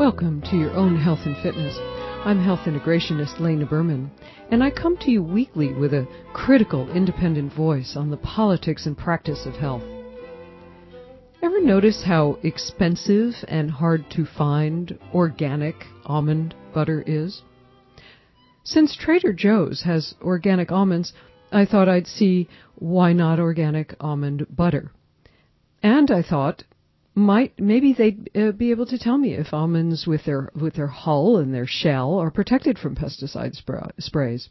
Welcome to Your Own Health and Fitness. I'm health integrationist Lena Berman, and I come to you weekly with a critical, independent voice on the politics and practice of health. Ever notice how expensive and hard to find organic almond butter is? Since Trader Joe's has organic almonds, I thought I'd see why not organic almond butter. And I thought maybe they'd be able to tell me if almonds with their hull and their shell are protected from pesticide sprays.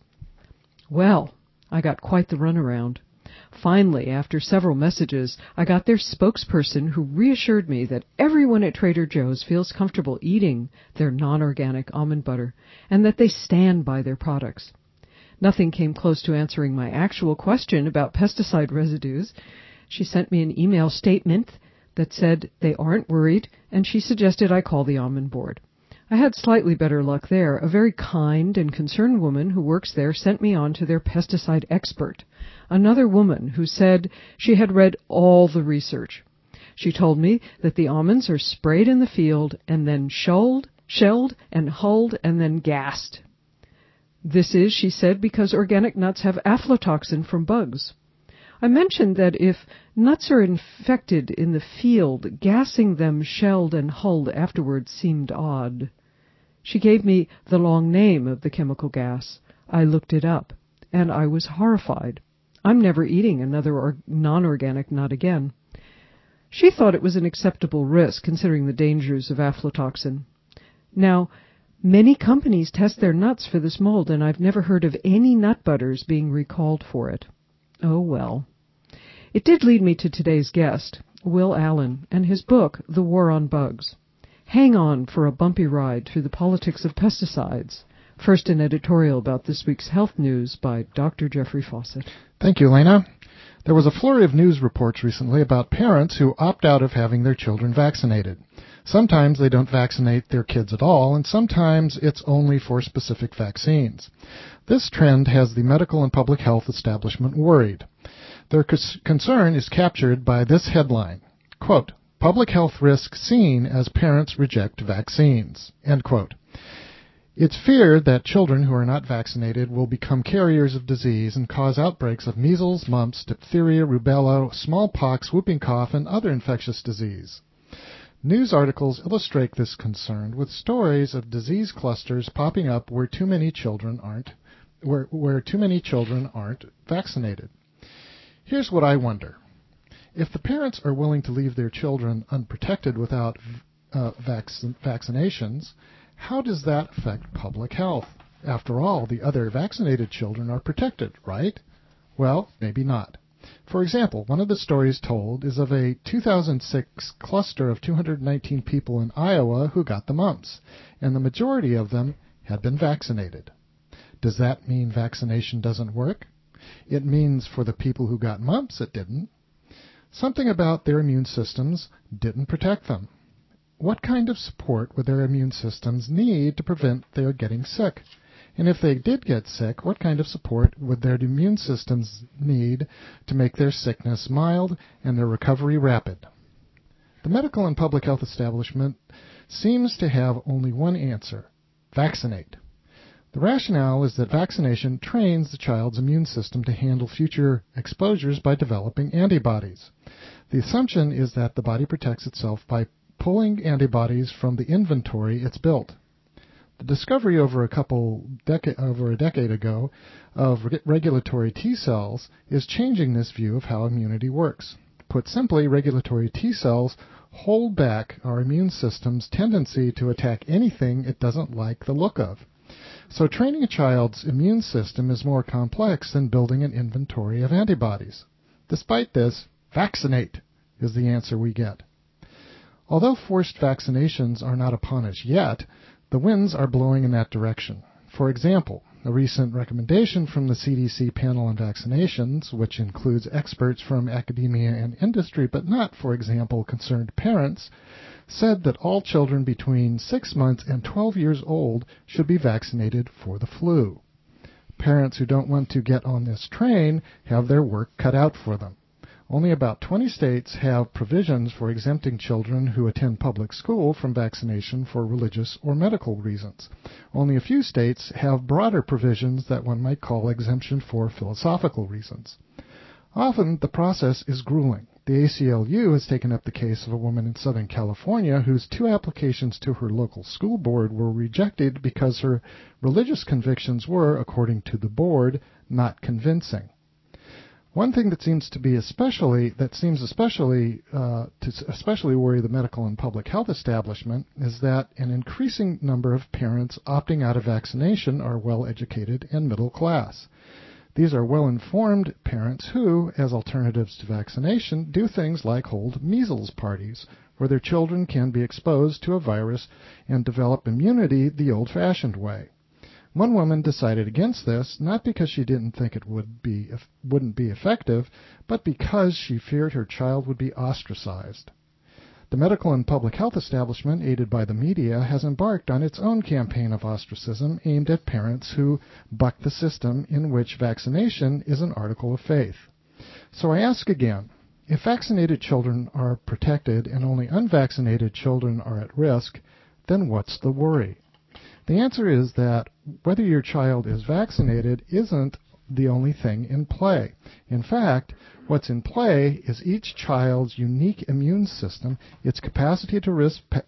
Well, I got quite the runaround. Finally, after several messages, I got their spokesperson who reassured me that everyone at Trader Joe's feels comfortable eating their non-organic almond butter and that they stand by their products. Nothing came close to answering my actual question about pesticide residues. She sent me an email statement that said they aren't worried, and she suggested I call the almond board. I had slightly better luck there. A very kind and concerned woman who works there sent me on to their pesticide expert, another woman who said she had read all the research. She told me that the almonds are sprayed in the field and then shelled and hulled and then gassed. This is, she said, because organic nuts have aflatoxin from bugs. I mentioned that if nuts are infected in the field, gassing them shelled and hulled afterwards seemed odd. She gave me the long name of the chemical gas. I looked it up, and I was horrified. I'm never eating another non-organic nut again. She thought it was an acceptable risk, considering the dangers of aflatoxin. Now, many companies test their nuts for this mold, and I've never heard of any nut butters being recalled for it. Oh, well. It did lead me to today's guest, Will Allen, and his book, The War on Bugs. Hang on for a bumpy ride through the politics of pesticides. First, an editorial about this week's health news by Dr. Jeffrey Fawcett. Thank you, Lena. There was a flurry of news reports recently about parents who opt out of having their children vaccinated. Sometimes they don't vaccinate their kids at all, and sometimes it's only for specific vaccines. This trend has the medical and public health establishment worried. Their concern is captured by this headline, quote, "Public health risk seen as parents reject vaccines," end quote. It's feared that children who are not vaccinated will become carriers of disease and cause outbreaks of measles, mumps, diphtheria, rubella, smallpox, whooping cough, and other infectious disease. News articles illustrate this concern with stories of disease clusters popping up where too many children aren't vaccinated. Here's what I wonder. If the parents are willing to leave their children unprotected without vaccinations, how does that affect public health? After all, the other vaccinated children are protected, right? Well, maybe not. For example, one of the stories told is of a 2006 cluster of 219 people in Iowa who got the mumps, and the majority of them had been vaccinated. Does that mean vaccination doesn't work? It means for the people who got mumps, it didn't. Something about their immune systems didn't protect them. What kind of support would their immune systems need to prevent their getting sick? And if they did get sick, what kind of support would their immune systems need to make their sickness mild and their recovery rapid? The medical and public health establishment seems to have only one answer: vaccinate. The rationale is that vaccination trains the child's immune system to handle future exposures by developing antibodies. The assumption is that the body protects itself by pulling antibodies from the inventory it's built. The discovery over a decade ago of regulatory T cells is changing this view of how immunity works. Put simply, regulatory T cells hold back our immune system's tendency to attack anything it doesn't like the look of. So training a child's immune system is more complex than building an inventory of antibodies. Despite this, vaccinate is the answer we get. Although forced vaccinations are not upon us yet, the winds are blowing in that direction. For example, a recent recommendation from the CDC panel on vaccinations, which includes experts from academia and industry but not, for example, concerned parents, said that all children between 6 months and 12 years old should be vaccinated for the flu. Parents who don't want to get on this train have their work cut out for them. Only about 20 states have provisions for exempting children who attend public school from vaccination for religious or medical reasons. Only a few states have broader provisions that one might call exemption for philosophical reasons. Often, the process is grueling. The ACLU has taken up the case of a woman in Southern California whose 2 applications to her local school board were rejected because her religious convictions were, according to the board, not convincing. One thing that seems especially worry the medical and public health establishment is that an increasing number of parents opting out of vaccination are well-educated and middle class. These are well-informed parents who, as alternatives to vaccination, do things like hold measles parties, where their children can be exposed to a virus and develop immunity the old-fashioned way. One woman decided against this, not because she didn't think it wouldn't be effective, but because she feared her child would be ostracized. The medical and public health establishment, aided by the media, has embarked on its own campaign of ostracism aimed at parents who buck the system in which vaccination is an article of faith. So I ask again, if vaccinated children are protected and only unvaccinated children are at risk, then what's the worry? The answer is that whether your child is vaccinated isn't the only thing in play. In fact, what's in play is each child's unique immune system, its capacity to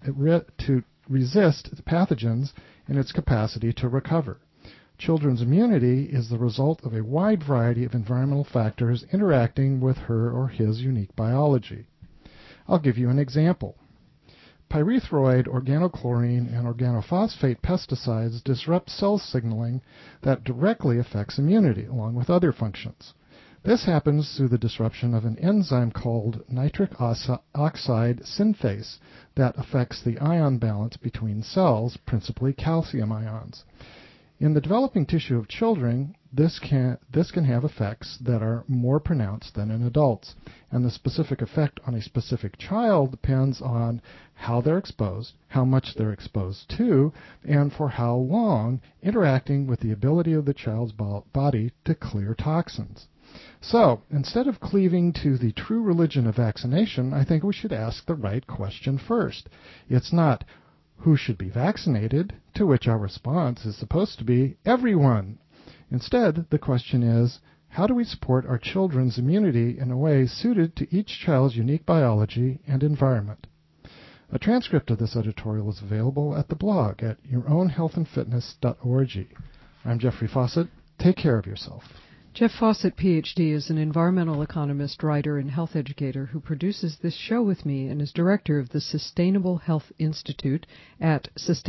resist pathogens, and its capacity to recover. Children's immunity is the result of a wide variety of environmental factors interacting with her or his unique biology. I'll give you an example. Pyrethroid, organochlorine, and organophosphate pesticides disrupt cell signaling that directly affects immunity, along with other functions. This happens through the disruption of an enzyme called nitric oxide synthase that affects the ion balance between cells, principally calcium ions. In the developing tissue of children, this can have effects that are more pronounced than in adults, and the specific effect on a specific child depends on how they're exposed, how much they're exposed to, and for how long, interacting with the ability of the child's body to clear toxins. So, instead of cleaving to the true religion of vaccination, I think we should ask the right question first. It's not, who should be vaccinated, to which our response is supposed to be everyone. Instead, the question is, how do we support our children's immunity in a way suited to each child's unique biology and environment? A transcript of this editorial is available at the blog at yourownhealthandfitness.org. I'm Jeffrey Fawcett. Take care of yourself. Jeff Fawcett, Ph.D., is an environmental economist, writer, and health educator who produces this show with me and is director of the Sustainable Health Institute at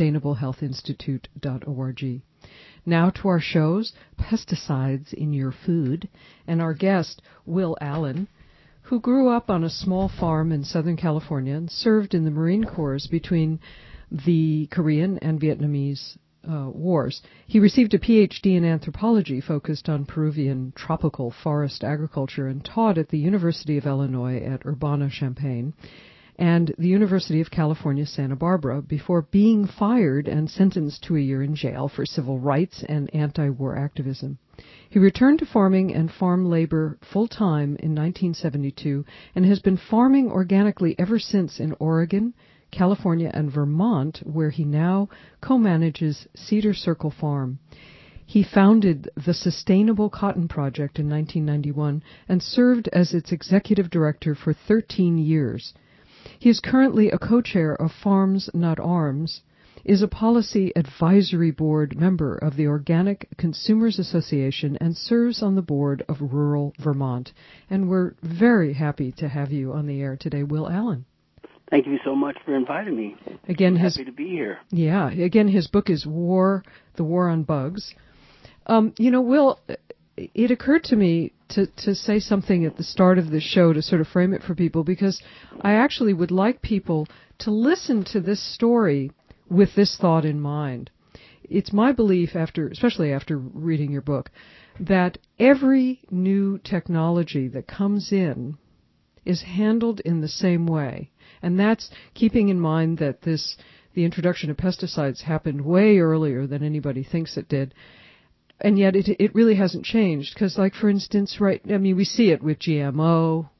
sustainablehealthinstitute.org. Now to our shows, Pesticides in Your Food, and our guest, Will Allen, who grew up on a small farm in Southern California and served in the Marine Corps between the Korean and Vietnamese wars. He received a Ph.D. in anthropology focused on Peruvian tropical forest agriculture and taught at the University of Illinois at Urbana-Champaign and the University of California, Santa Barbara, before being fired and sentenced to a year in jail for civil rights and anti-war activism. He returned to farming and farm labor full-time in 1972 and has been farming organically ever since in Oregon, California, and Vermont, where he now co-manages Cedar Circle Farm. He founded the Sustainable Cotton Project in 1991 and served as its executive director for 13 years. He is currently a co-chair of Farms Not Arms, is a policy advisory board member of the Organic Consumers Association, and serves on the board of Rural Vermont. And we're very happy to have you on the air today, Will Allen. Thank you so much for inviting me. Again, happy to be here. Yeah. Again, his book is The War on Bugs. Will, it occurred to me to say something at the start of the show to sort of frame it for people, because I actually would like people to listen to this story with this thought in mind. It's my belief, especially after reading your book, that every new technology that comes in is handled in the same way. And that's keeping in mind that the introduction of pesticides happened way earlier than anybody thinks it did. And yet it really hasn't changed. Because, like, for instance, we see it with GMO,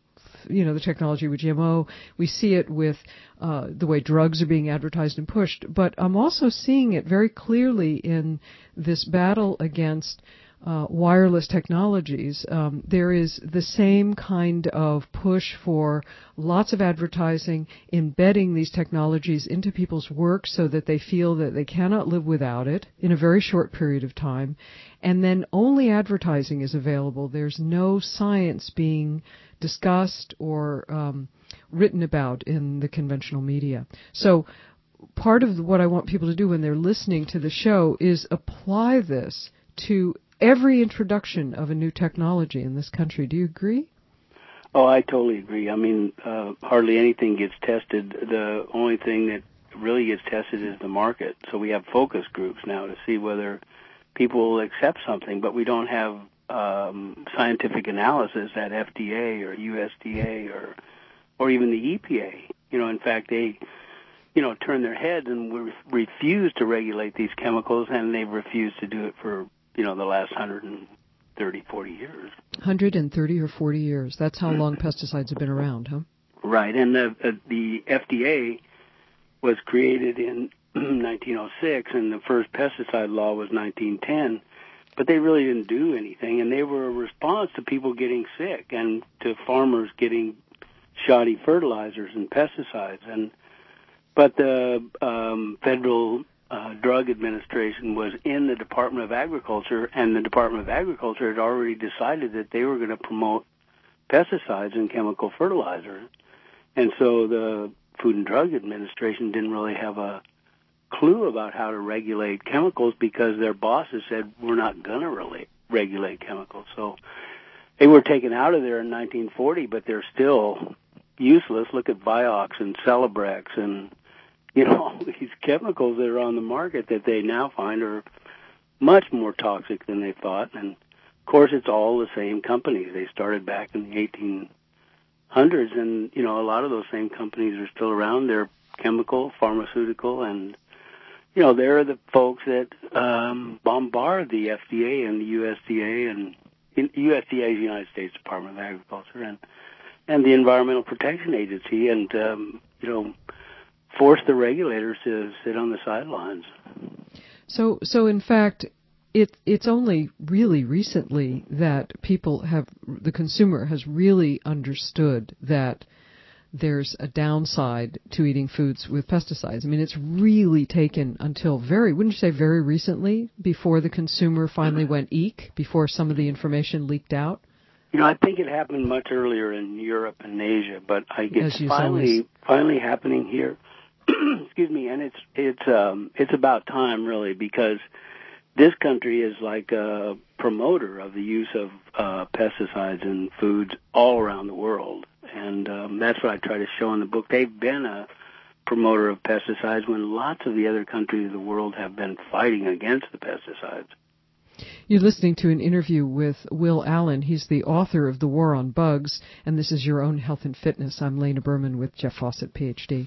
the technology with GMO. We see it with the way drugs are being advertised and pushed. But I'm also seeing it very clearly in this battle against wireless technologies. There is the same kind of push for lots of advertising, embedding these technologies into people's work so that they feel that they cannot live without it in a very short period of time. And then only advertising is available. There's no science being discussed or written about in the conventional media. So part of what I want people to do when they're listening to the show is apply this to every introduction of a new technology in this country. Do you agree? Oh, I totally agree. I mean, hardly anything gets tested. The only thing that really gets tested is the market. So we have focus groups now to see whether people will accept something, but we don't have scientific analysis at FDA or USDA or even the EPA. In fact, they turn their heads and refuse to regulate these chemicals, and they've refused to do it for the last 130, 40 years. 130 or 40 years. That's how long pesticides have been around, huh? Right. And the FDA was created in 1906, and the first pesticide law was 1910. But they really didn't do anything, and they were a response to people getting sick and to farmers getting shoddy fertilizers and pesticides. But the Federal Drug Administration was in the Department of Agriculture, and the Department of Agriculture had already decided that they were going to promote pesticides and chemical fertilizers. And so the Food and Drug Administration didn't really have a clue about how to regulate chemicals because their bosses said, we're not going to regulate chemicals. So they were taken out of there in 1940, but they're still useless. Look at Vioxx and Celebrex and all these chemicals that are on the market that they now find are much more toxic than they thought. And, of course, it's all the same companies. They started back in the 1800s, and, a lot of those same companies are still around. They're chemical, pharmaceutical, and, they're the folks that bombard the FDA and the USDA, and USDA is the United States Department of Agriculture, and the Environmental Protection Agency, and, force the regulators to sit on the sidelines. So in fact, it's only really recently that the consumer has really understood that there's a downside to eating foods with pesticides. I mean, it's really taken until wouldn't you say very recently, before the consumer finally went eek, before some of the information leaked out? I think it happened much earlier in Europe and Asia, but I guess finally happening here. Excuse me, and it's about time, really, because this country is like a promoter of the use of pesticides in foods all around the world, and that's what I try to show in the book. They've been a promoter of pesticides when lots of the other countries of the world have been fighting against the pesticides. You're listening to an interview with Will Allen. He's the author of The War on Bugs, and this is Your Own Health and Fitness. I'm Lena Berman with Jeff Fawcett, Ph.D.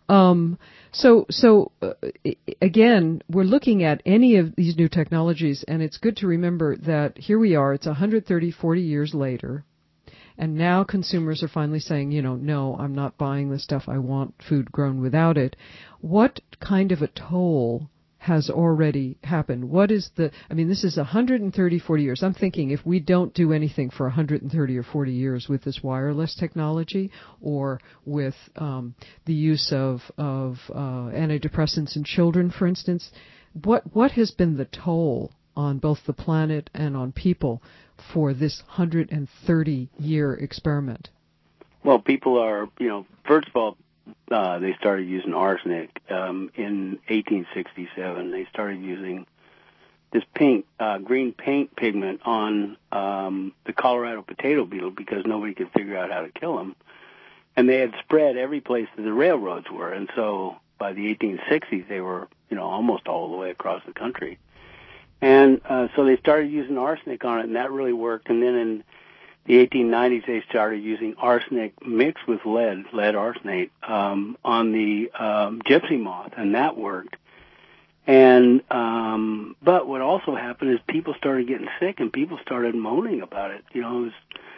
Again, we're looking at any of these new technologies, and it's good to remember that here we are, it's 130, 40 years later, and now consumers are finally saying, no, I'm not buying this stuff, I want food grown without it. What kind of a toll has already happened? This is 130, 40 years. I'm thinking if we don't do anything for 130 or 40 years with this wireless technology or with the use of antidepressants in children, for instance, what has been the toll on both the planet and on people for this 130-year experiment? Well, people are, first of all, they started using arsenic in 1867. They started using this green paint pigment on the Colorado potato beetle because nobody could figure out how to kill them. And they had spread every place that the railroads were. And so by the 1860s, they were, almost all the way across the country. And so they started using arsenic on it, and that really worked. And then in the 1890s, they started using arsenic mixed with lead arsenate, on the gypsy moth, and that worked. And but what also happened is people started getting sick, and people started moaning about it. It was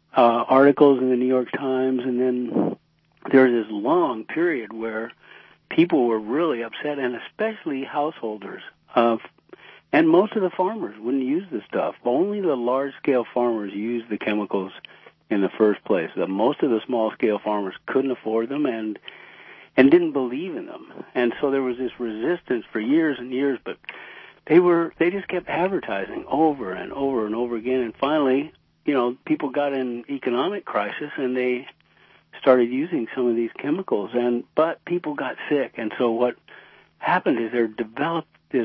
articles in the New York Times, and then there was this long period where people were really upset, and especially householders. And most of the farmers wouldn't use the stuff. Only the large-scale farmers used the chemicals in the first place. Most of the small-scale farmers couldn't afford them and didn't believe in them. And so there was this resistance for years and years, but they just kept advertising over and over and over again. And finally, people got in economic crisis and they started using some of these chemicals. But people got sick. And so what happened is there developed this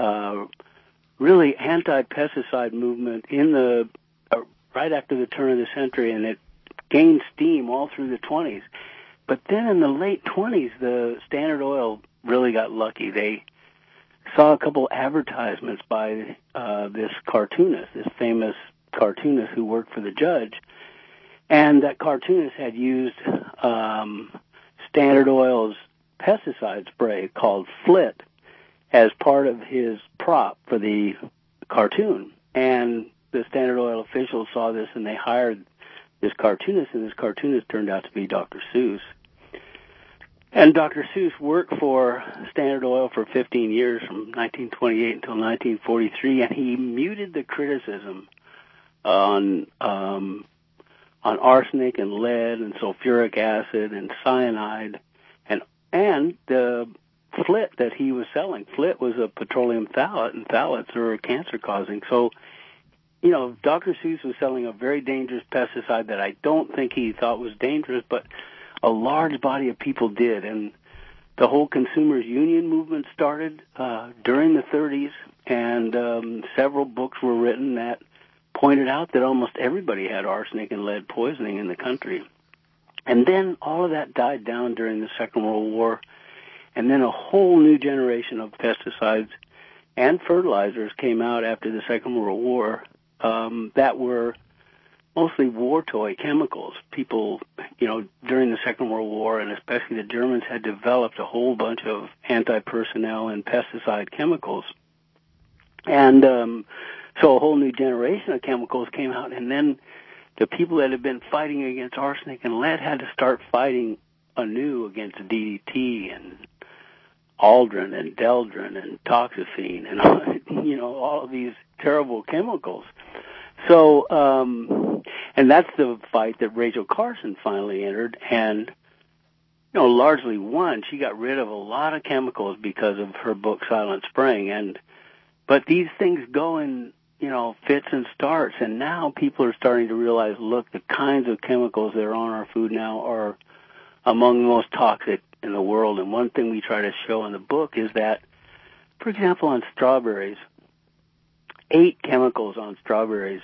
really anti-pesticide movement in right after the turn of the century, and it gained steam all through the 20s. But then in the late 20s, the Standard Oil really got lucky. They saw a couple advertisements by this famous cartoonist who worked for the judge, and that cartoonist had used Standard Oil's pesticide spray called Flit as part of his prop for the cartoon. And the Standard Oil officials saw this, and they hired this cartoonist, and this cartoonist turned out to be Dr. Seuss. And Dr. Seuss worked for Standard Oil for 15 years, from 1928 until 1943, and he muted the criticism on arsenic and lead and sulfuric acid and cyanide and the Flit that he was selling. Flit was a petroleum phthalate, and phthalates are cancer-causing. So, Dr. Seuss was selling a very dangerous pesticide that I don't think he thought was dangerous, but a large body of people did. And the whole Consumers Union movement started during the 30s, and several books were written that pointed out that almost everybody had arsenic and lead poisoning in the country. And then all of that died down during the Second World War, and then a whole new generation of pesticides and fertilizers came out after the Second World War that were mostly war toy chemicals. People, during the Second World War, and especially the Germans, had developed a whole bunch of anti-personnel and pesticide chemicals. And so a whole new generation of chemicals came out, and then the people that had been fighting against arsenic and lead had to start fighting anew against DDT and Aldrin and Deldrin and toxaphene and all of these terrible chemicals. So, and that's the fight that Rachel Carson finally entered and, largely won. She got rid of a lot of chemicals because of her book Silent Spring. But these things go in, fits and starts, and now people are starting to realize, look, the kinds of chemicals that are on our food now are among the most toxic in the world. And one thing we try to show in the book is that, for example, on strawberries, 8 chemicals on strawberries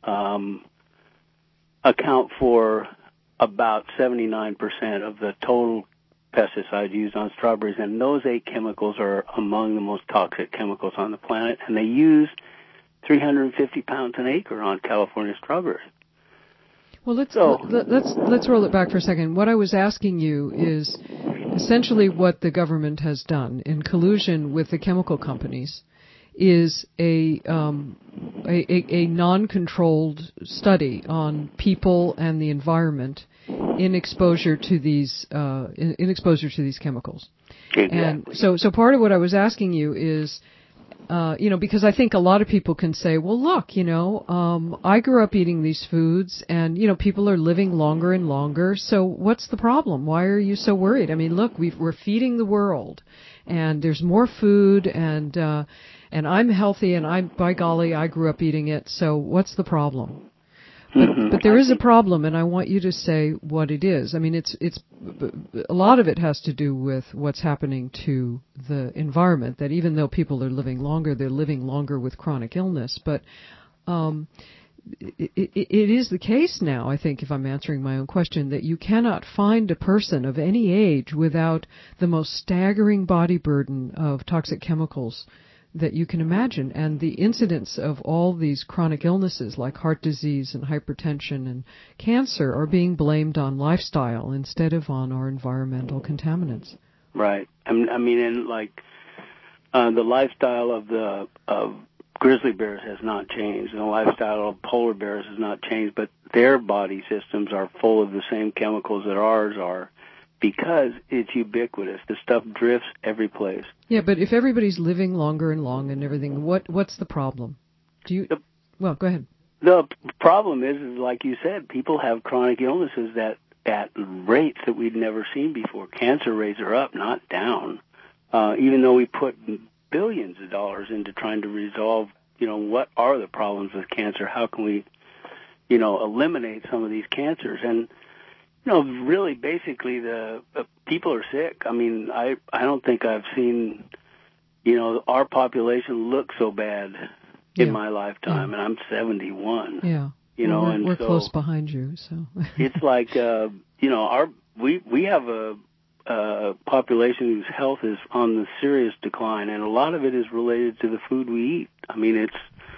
account for about 79% of the total pesticides used on strawberries, and those 8 chemicals are among the most toxic chemicals on the planet, and they use 350 pounds an acre on California strawberries. Well, let's roll it back for a second. What I was asking you is essentially what the government has done in collusion with the chemical companies is a non-controlled study on people and the environment in exposure to these chemicals. Exactly. And so part of what I was asking you is, because I think a lot of people can say, well, look, I grew up eating these foods, and people are living longer and longer. So what's the problem? Why are you so worried? I mean, look, we're feeding the world, and there's more food, and I'm healthy, and by golly, I grew up eating it. So what's the problem? But there is a problem, and I want you to say what it is. I mean, it's a lot of it has to do with what's happening to the environment, that even though people are living longer, they're living longer with chronic illness. But it is the case now, I think, if I'm answering my own question, that you cannot find a person of any age without the most staggering body burden of toxic chemicals that you can imagine, and the incidence of all these chronic illnesses like heart disease and hypertension and cancer are being blamed on lifestyle instead of on our environmental contaminants. Right. I mean, and the lifestyle of grizzly bears has not changed, and the lifestyle of polar bears has not changed, but their body systems are full of the same chemicals that ours are, because it's ubiquitous. The stuff drifts every place. Yeah, but if everybody's living longer and everything, what's the problem? Well, go ahead. The problem is like you said, people have chronic illnesses that at rates that we'd never seen before. Cancer rates are up, not down. Even though we put billions of dollars into trying to resolve, what are the problems with cancer? How can we, eliminate some of these cancers? And, really basically the people are sick. I mean, I don't think I've seen, our population look so bad in my lifetime, and I'm 71. Yeah. We're so close behind you, so it's like we have a population whose health is on the serious decline, and a lot of it is related to the food we eat. I mean, it's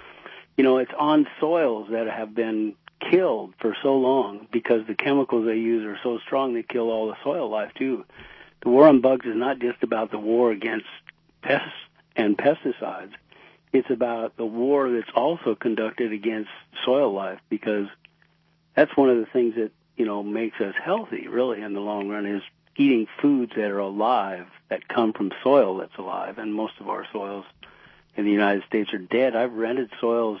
on soils that have been killed for so long because the chemicals they use are so strong they kill all the soil life too. The war on bugs is not just about the war against pests and pesticides. It's about the war that's also conducted against soil life, because that's one of the things that, makes us healthy, really, in the long run, is eating foods that are alive, that come from soil that's alive. And most of our soils in the United States are dead. I've rented soils,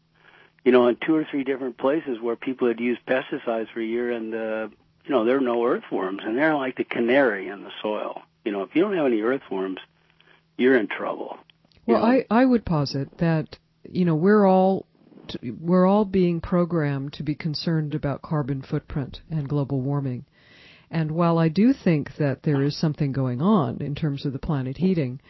in 2 or 3 different places where people had used pesticides for a year, and, there are no earthworms, and they're like the canary in the soil. If you don't have any earthworms, you're in trouble. Well, I would posit that, we're all being programmed to be concerned about carbon footprint and global warming. And while I do think that there is something going on in terms of the planet heating,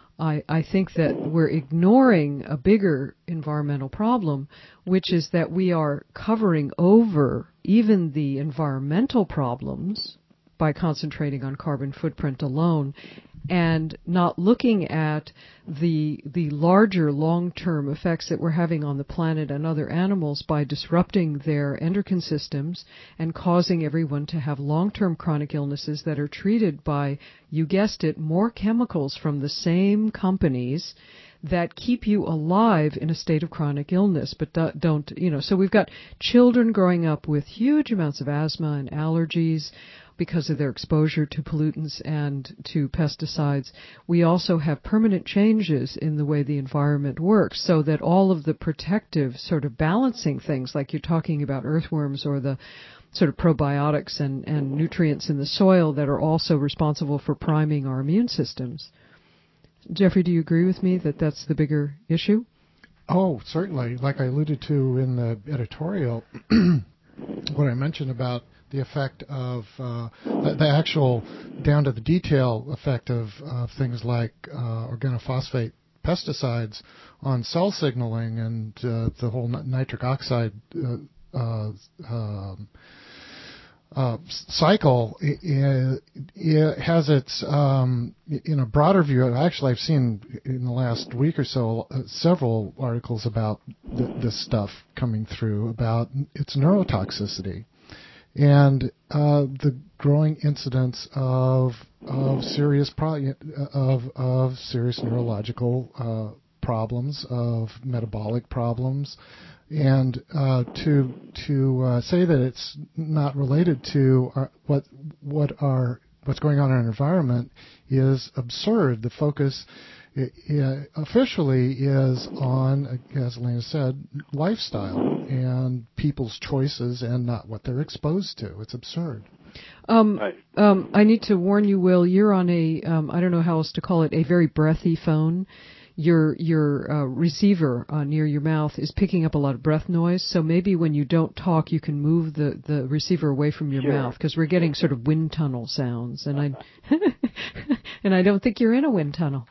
I think that we're ignoring a bigger environmental problem, which is that we are covering over even the environmental problems by concentrating on carbon footprint alone, and not looking at the larger long-term effects that we're having on the planet and other animals by disrupting their endocrine systems and causing everyone to have long-term chronic illnesses that are treated by, you guessed it, more chemicals from the same companies that keep you alive in a state of chronic illness, but don't. So we've got children growing up with huge amounts of asthma and allergies because of their exposure to pollutants and to pesticides. We also have permanent changes in the way the environment works, so that all of the protective sort of balancing things, like you're talking about earthworms or the sort of probiotics and nutrients in the soil that are also responsible for priming our immune systems. Jeffrey, do you agree with me that that's the bigger issue? Oh, certainly. Like I alluded to in the editorial, what I mentioned about the effect of the actual down to the detail effect of things like organophosphate pesticides on cell signaling and the whole nitric oxide cycle. It has its, in a broader view, actually I've seen in the last week or so several articles about this stuff coming through, about its neurotoxicity and the growing incidence of serious serious neurological problems, of metabolic problems, and to say that it's not related to what's going on in our environment is absurd. The focus officially is on, as Elena said, lifestyle and people's choices and not what they're exposed to. It's absurd. Right. I need to warn you, Will, you're on a, I don't know how else to call it, a very breathy phone. Your receiver near your mouth is picking up a lot of breath noise, so maybe when you don't talk, you can move the receiver away from your mouth, because we're getting sort of wind tunnel sounds, and I don't think you're in a wind tunnel.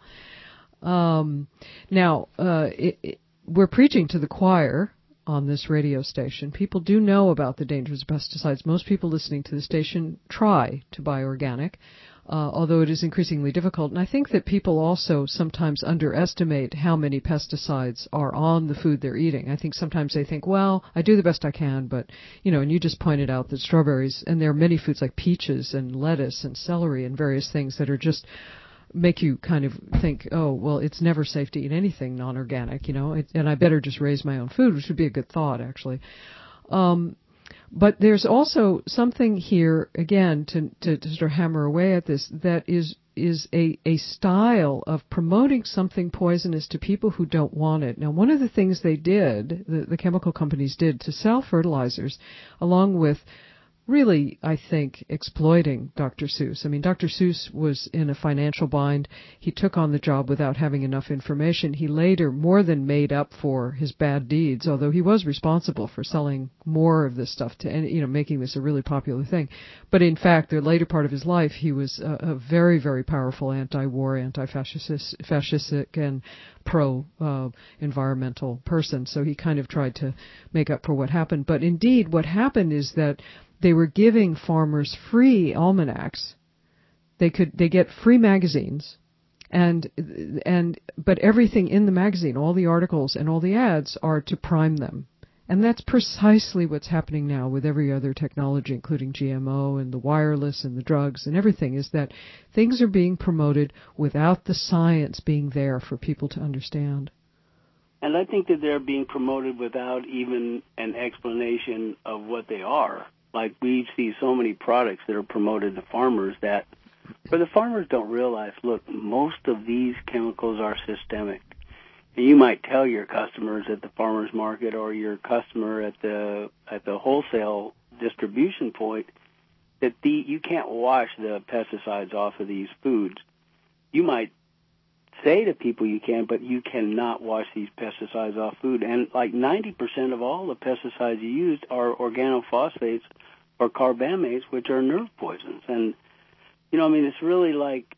Now, we're preaching to the choir on this radio station. People do know about the dangers of pesticides. Most people listening to the station try to buy organic, although it is increasingly difficult. And I think that people also sometimes underestimate how many pesticides are on the food they're eating. I think sometimes they think, well, I do the best I can, but, and you just pointed out that strawberries, and there are many foods like peaches and lettuce and celery and various things that are just make you kind of think, oh, well, it's never safe to eat anything non-organic, and I better just raise my own food, which would be a good thought, actually. But there's also something here, again, to sort of hammer away at this, that is a style of promoting something poisonous to people who don't want it. Now, one of the things they did, the chemical companies did to sell fertilizers, along with really, I think, exploiting Dr. Seuss. I mean, Dr. Seuss was in a financial bind. He took on the job without having enough information. He later more than made up for his bad deeds, although he was responsible for selling more of this stuff to, making this a really popular thing. But in fact, the later part of his life, he was a very, very powerful anti-war, anti-fascistic, and pro-environmental person. So he kind of tried to make up for what happened. But indeed, what happened is that they were giving farmers free almanacs. They get free magazines, but everything in the magazine, all the articles and all the ads, are to prime them. And that's precisely what's happening now with every other technology, including GMO and the wireless and the drugs and everything, is that things are being promoted without the science being there for people to understand. And I think that they're being promoted without even an explanation of what they are. Like, we see so many products that are promoted to farmers that, where the farmers don't realize, look, most of these chemicals are systemic. And you might tell your customers at the farmer's market or your customer at the wholesale distribution point that you can't wash the pesticides off of these foods. You might say to people you can, but you cannot wash these pesticides off food. And like 90% of all the pesticides you use are organophosphates or carbamates, which are nerve poisons. And, it's really like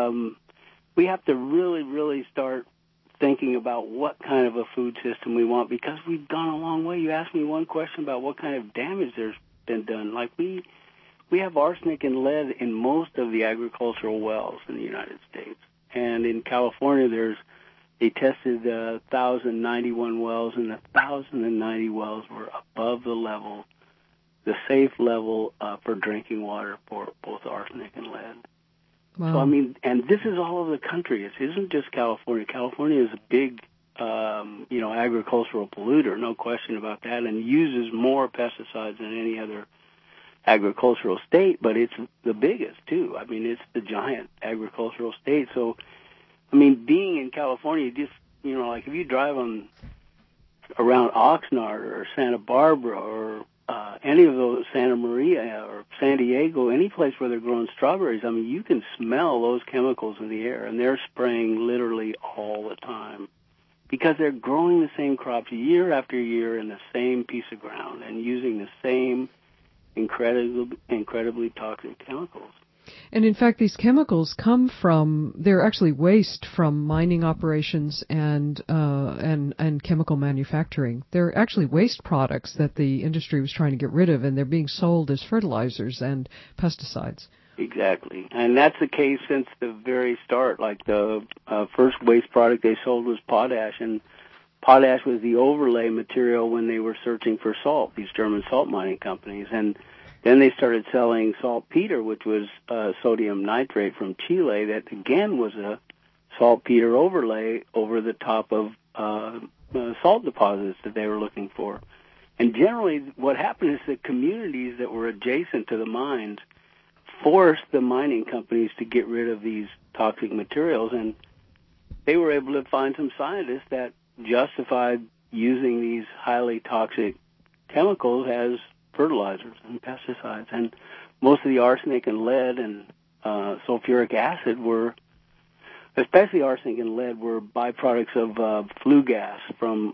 we have to really, really start thinking about what kind of a food system we want, because we've gone a long way. You asked me one question about what kind of damage there's been done. Like, we have arsenic and lead in most of the agricultural wells in the United States. And in California, they tested 1,091 wells, and 1,090 wells were above the safe level for drinking water for both arsenic and lead. Wow. So, and this is all over the country. It isn't just California. California is a big, agricultural polluter, no question about that, and uses more pesticides than any other agricultural state, but it's the biggest too. It's the giant agricultural state. So, being in California, just, like if you drive around Oxnard or Santa Barbara or any of those, Santa Maria or San Diego, any place where they're growing strawberries, you can smell those chemicals in the air, and they're spraying literally all the time because they're growing the same crops year after year in the same piece of ground and using the same incredibly toxic chemicals. And in fact, these chemicals they're actually waste from mining operations and chemical manufacturing. They're actually waste products that the industry was trying to get rid of, and they're being sold as fertilizers and pesticides. Exactly. And that's the case since the very start. Like, the first waste product they sold was potash, and potash was the overlay material when they were searching for salt, these German salt mining companies. And then they started selling saltpeter, which was sodium nitrate from Chile, that again was a saltpeter overlay over the top of salt deposits that they were looking for. And generally what happened is the communities that were adjacent to the mines forced the mining companies to get rid of these toxic materials, and they were able to find some scientists that justified using these highly toxic chemicals as fertilizers and pesticides. And most of the arsenic and lead and sulfuric acid especially arsenic and lead, were byproducts of flue gas from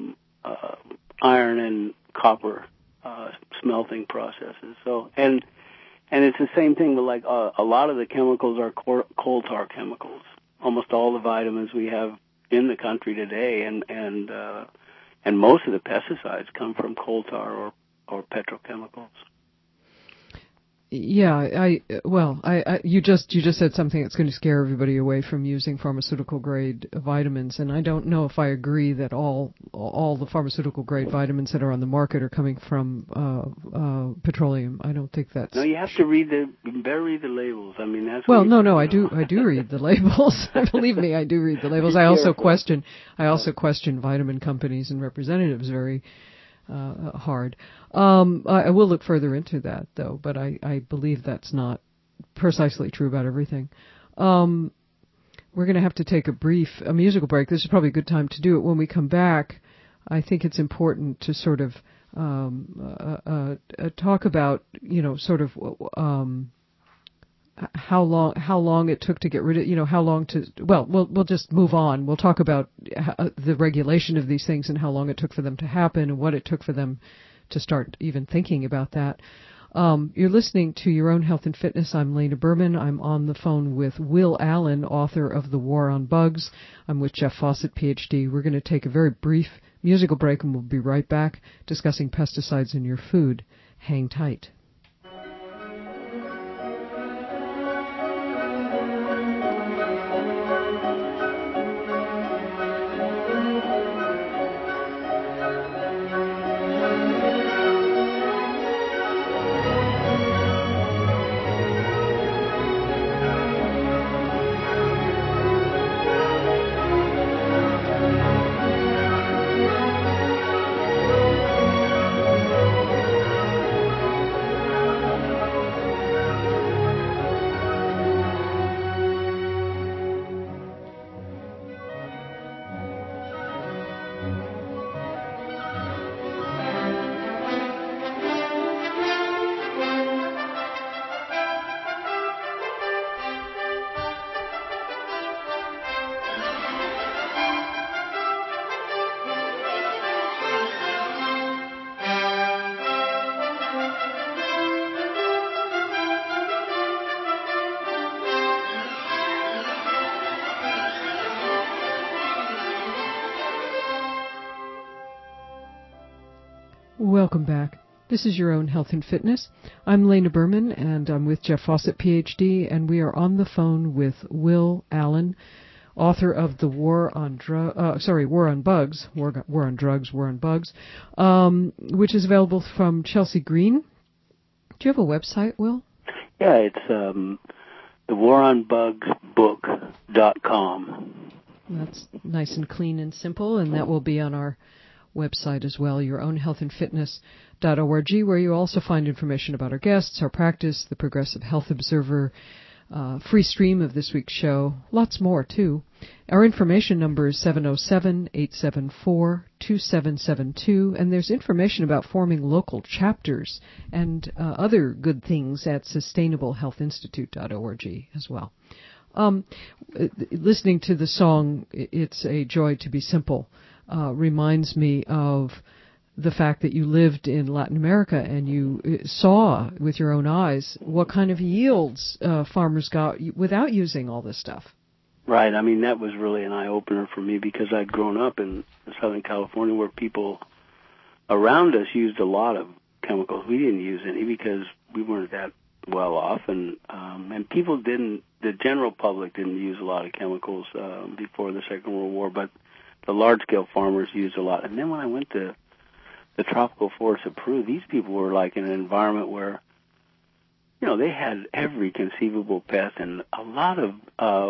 iron and copper smelting processes. So, and it's the same thing, but like a lot of the chemicals are coal tar chemicals. Almost all the vitamins we have in the country today, and most of the pesticides come from coal tar or petrochemicals. Yeah, you just said something that's going to scare everybody away from using pharmaceutical grade vitamins, and I don't know if I agree that all the pharmaceutical grade vitamins that are on the market are coming from petroleum. I don't think that's. No, you have to you better read the labels. That's. Well, no, I do read the labels. Believe me, I do read the labels. I also question vitamin companies and representatives very hard. I will look further into that, though, but I believe that's not precisely true about everything. We're going to have to take a musical break. This is probably a good time to do it. When we come back, I think it's important to sort of talk about, sort of how long it took to get rid of, how long to. Well, we'll just move on. We'll talk about the regulation of these things and how long it took for them to happen and what it took for them to start even thinking about that. You're listening to Your Own Health and Fitness. I'm Lena Berman. I'm on the phone with Will Allen, author of The War on Bugs. I'm with Jeff Fawcett, PhD. We're going to take a very brief musical break, and we'll be right back discussing pesticides in your food. Hang tight. Welcome back. This is Your Own Health and Fitness. I'm Lena Berman, and I'm with Jeff Fawcett, PhD, and we are on the phone with Will Allen, author of The War on Bugs, which is available from Chelsea Green. Do you have a website, Will? Yeah, it's thewaronbugsbook.com. That's nice and clean and simple, and that will be on our website as well, yourownhealthandfitness.org, where you also find information about our guests, our practice, the Progressive Health Observer, free stream of this week's show, lots more, too. Our information number is 707-874-2772, and there's information about forming local chapters and other good things at sustainablehealthinstitute.org as well. Listening to the song, It's a Joy to be Simple, reminds me of the fact that you lived in Latin America and you saw with your own eyes what kind of yields farmers got without using all this stuff. Right. I mean, that was really an eye-opener for me because I'd grown up in Southern California where people around us used a lot of chemicals. We didn't use any because we weren't that well off, and people didn't, the general public didn't use a lot of chemicals before the Second World War, but the large-scale farmers used a lot. And then when I went to the tropical forests of Peru, these people were like in an environment where, they had every conceivable pest and a lot of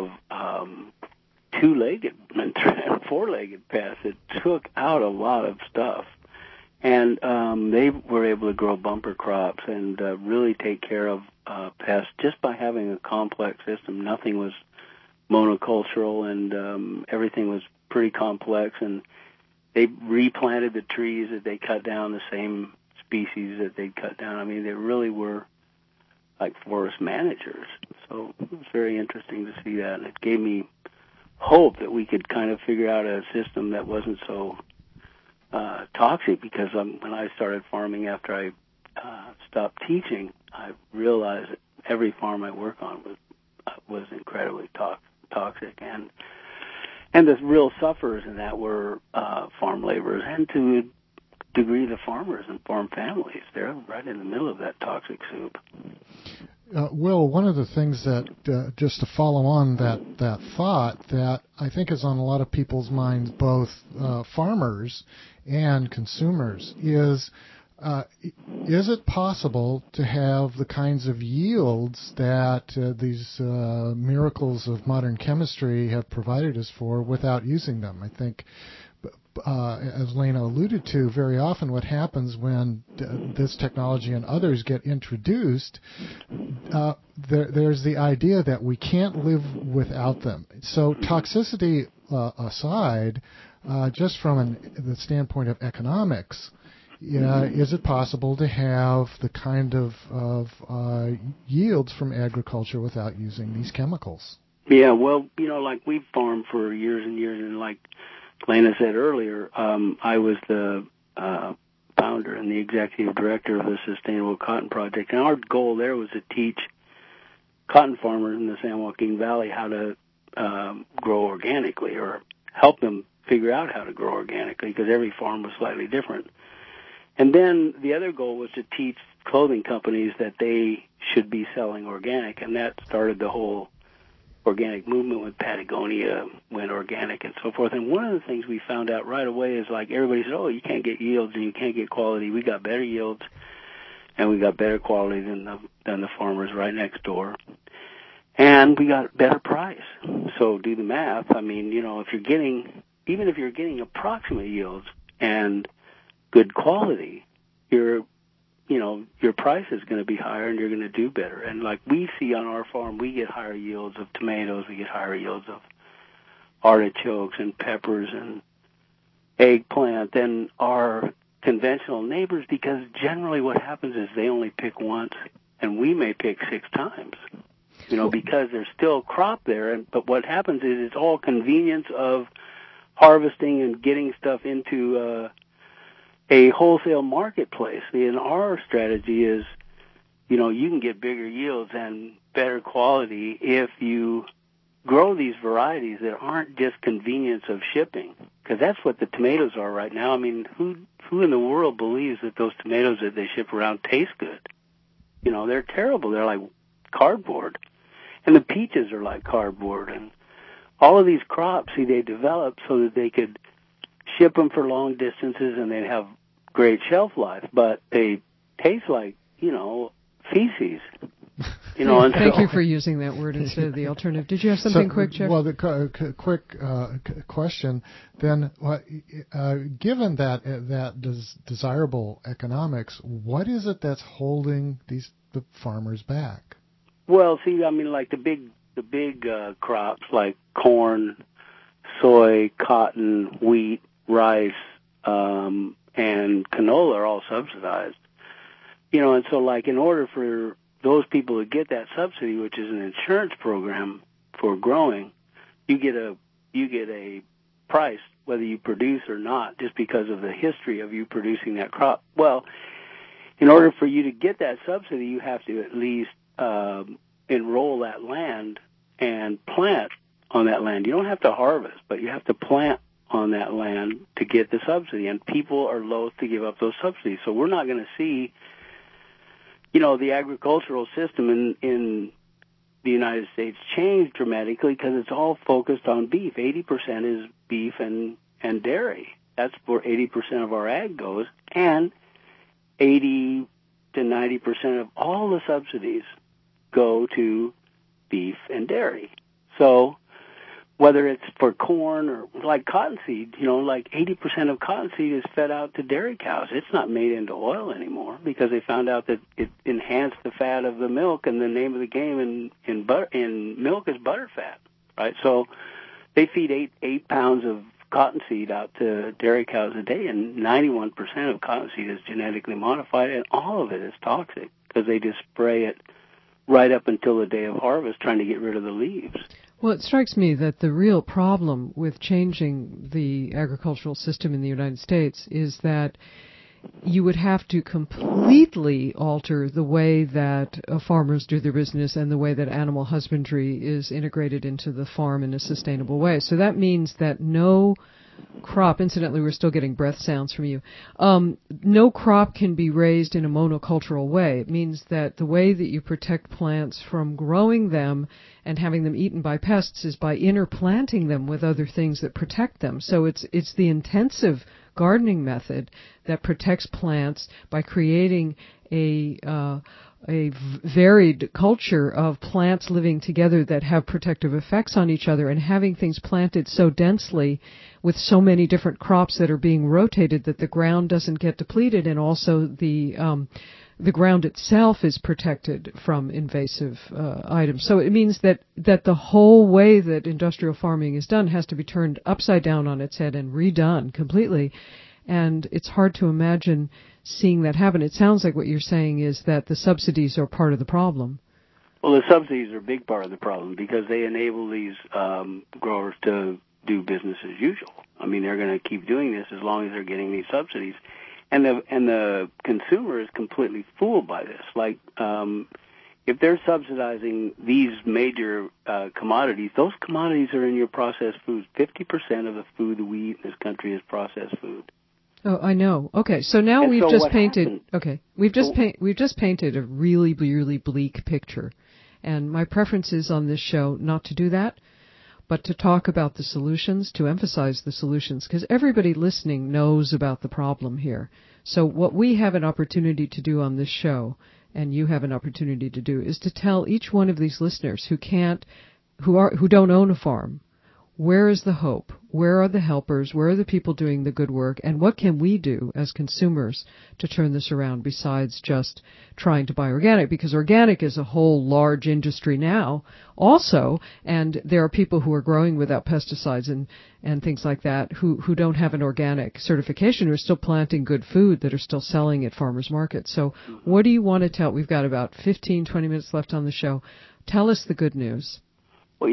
two-legged and four-legged pests that took out a lot of stuff. And they were able to grow bumper crops and really take care of pests just by having a complex system. Nothing was monocultural, and everything was pretty complex, and they replanted the trees that they cut down, the same species that they'd cut down. I mean, they really were like forest managers. So it was very interesting to see that, and it gave me hope that we could kind of figure out a system that wasn't so toxic, because when I started farming after I stopped teaching, I realized that every farm I work on was incredibly toxic, and the real sufferers in that were farm laborers, and to a degree the farmers and farm families. They're right in the middle of that toxic soup. Will, one of the things that, just to follow on that thought, that I think is on a lot of people's minds, both farmers and consumers, is it possible to have the kinds of yields that these miracles of modern chemistry have provided us for without using them? I think as Lena alluded to, very often what happens when this technology and others get introduced, there's the idea that we can't live without them. So toxicity aside, just from the standpoint of economics, is it possible to have the kind of yields from agriculture without using these chemicals? Yeah, well, like we've farmed for years and years, and like Lena said earlier, I was the founder and the executive director of the Sustainable Cotton Project, and our goal there was to teach cotton farmers in the San Joaquin Valley how to grow organically, or help them figure out how to grow organically, because every farm was slightly different. And then the other goal was to teach clothing companies that they should be selling organic, and that started the whole organic movement with Patagonia went organic and so forth. And one of the things we found out right away is, like, everybody said, oh, you can't get yields and you can't get quality. We got better yields and we got better quality than the farmers right next door. And we got better price. So do the math. I mean, if you're getting approximate yields and good quality, your price is going to be higher and you're going to do better. And like we see on our farm, we get higher yields of tomatoes, we get higher yields of artichokes and peppers and eggplant than our conventional neighbors, because generally what happens is they only pick once and we may pick 6 times, because there's still crop there. But what happens is it's all convenience of harvesting and getting stuff into a wholesale marketplace. And our strategy is, you can get bigger yields and better quality if you grow these varieties that aren't just convenience of shipping, because that's what the tomatoes are right now. I mean, who in the world believes that those tomatoes that they ship around taste good? They're terrible. They're like cardboard. And the peaches are like cardboard. And all of these crops, they developed so that they could ship them for long distances and they'd have great shelf life, but they taste like, feces. Thank you for using that word instead of the alternative. Did you have something quick, Jeff? Well, the quick question then, given that desirable economics, what is it that's holding the farmers back? Well, like the big crops like corn, soy, cotton, wheat, rice, and canola are all subsidized. And so, like, in order for those people to get that subsidy, which is an insurance program for growing, you get a price whether you produce or not, just because of the history of you producing that crop. Well, in order for you to get that subsidy, you have to at least enroll that land and plant on that land. You don't have to harvest, but you have to plant on that land to get the subsidy, and people are loath to give up those subsidies. So we're not going to see, the agricultural system in the United States change dramatically, because it's all focused on beef. 80% is beef and dairy. That's where 80% of our ag goes, and 80 to 90% of all the subsidies go to beef and dairy. So whether it's for corn or like cottonseed, like 80% of cottonseed is fed out to dairy cows. It's not made into oil anymore because they found out that it enhanced the fat of the milk, and the name of the game in milk is butter fat, right? So they feed 8 pounds of cottonseed out to dairy cows a day, and 91% of cottonseed is genetically modified, and all of it is toxic because they just spray it right up until the day of harvest trying to get rid of the leaves. Well, it strikes me that the real problem with changing the agricultural system in the United States is that you would have to completely alter the way that farmers do their business and the way that animal husbandry is integrated into the farm in a sustainable way. So that means that no crop, incidentally, we're still getting breath sounds from you, no crop can be raised in a monocultural way. It means that the way that you protect plants from growing them and having them eaten by pests is by interplanting them with other things that protect them. So it's the intensive gardening method that protects plants by creating varied culture of plants living together that have protective effects on each other, and having things planted so densely with so many different crops that are being rotated that the ground doesn't get depleted, and also the ground itself is protected from invasive items. So it means that the whole way that industrial farming is done has to be turned upside down on its head and redone completely. And it's hard to imagine seeing that happen. It sounds like what you're saying is that the subsidies are part of the problem. Well, the subsidies are a big part of the problem because they enable these growers to do business as usual. I mean, they're going to keep doing this as long as they're getting these subsidies. And the consumer is completely fooled by this. Like, if they're subsidizing these major commodities, those commodities are in your processed foods. 50% of the food that we eat in this country is processed food. Oh, I know. Okay, so now we've just painted a really, really bleak picture. And my preference is on this show not to do that, but to talk about the solutions, to emphasize the solutions, because everybody listening knows about the problem here. So what we have an opportunity to do on this show, and you have an opportunity to do, is to tell each one of these listeners who don't own a farm, where is the hope? Where are the helpers? Where are the people doing the good work? And what can we do as consumers to turn this around besides just trying to buy organic? Because organic is a whole large industry now also, and there are people who are growing without pesticides and things like that who don't have an organic certification, who are still planting good food that are still selling at farmers markets. So what do you want to tell? We've got about 15, 20 minutes left on the show. Tell us the good news. Well,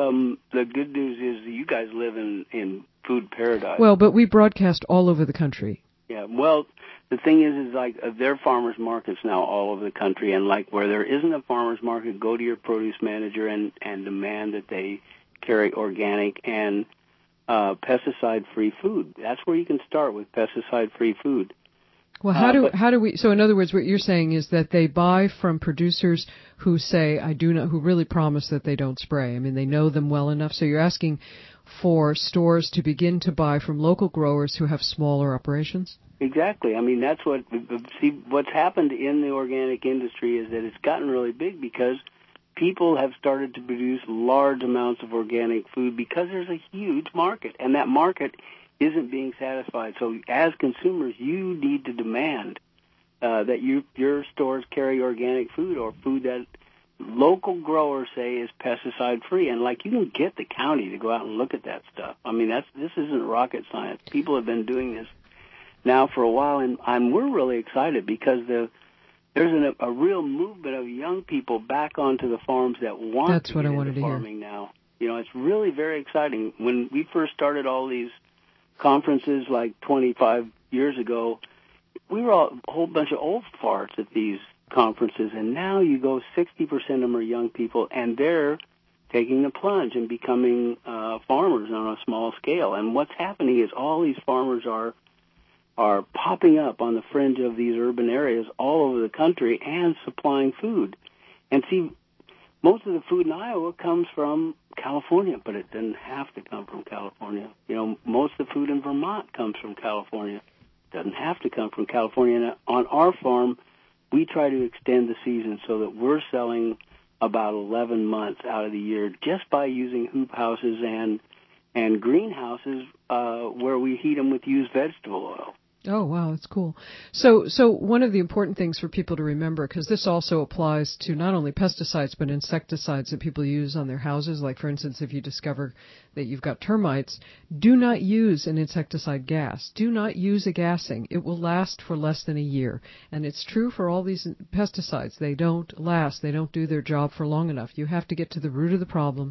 the good news is that you guys live in food paradise. Well, but we broadcast all over the country. Yeah, well, the thing is there are farmers markets now all over the country, and like where there isn't a farmers market, go to your produce manager and demand that they carry organic and pesticide-free food. That's where you can start, with pesticide-free food. Well, how do we? So, in other words, what you're saying is that they buy from producers who say, who really promise that they don't spray. I mean, they know them well enough. So, you're asking for stores to begin to buy from local growers who have smaller operations? Exactly. I mean, that's what's happened in the organic industry is that it's gotten really big because people have started to produce large amounts of organic food because there's a huge market, and that market isn't being satisfied. So as consumers, you need to demand that your stores carry organic food, or food that local growers say is pesticide-free. And, you can get the county to go out and look at that stuff. I mean, this isn't rocket science. People have been doing this now for a while, and we're really excited because there's a real movement of young people back onto the farms that want to get into farming now. It's really very exciting. When we first started all these conferences 25 years ago, we were a whole bunch of old farts at these conferences, and now you go, 60% of them are young people, and they're taking the plunge and becoming farmers on a small scale. And what's happening is all these farmers are popping up on the fringe of these urban areas all over the country and supplying food. And see, most of the food in Iowa comes from California, but it doesn't have to come from California. Most of the food in Vermont comes from California. It doesn't have to come from California. And on our farm, we try to extend the season so that we're selling about 11 months out of the year just by using hoop houses and greenhouses where we heat them with used vegetable oil. Oh, wow, that's cool. So one of the important things for people to remember, because this also applies to not only pesticides but insecticides that people use on their houses, like, for instance, if you discover that you've got termites, do not use an insecticide gas. Do not use a gassing. It will last for less than a year. And it's true for all these pesticides. They don't last. They don't do their job for long enough. You have to get to the root of the problem.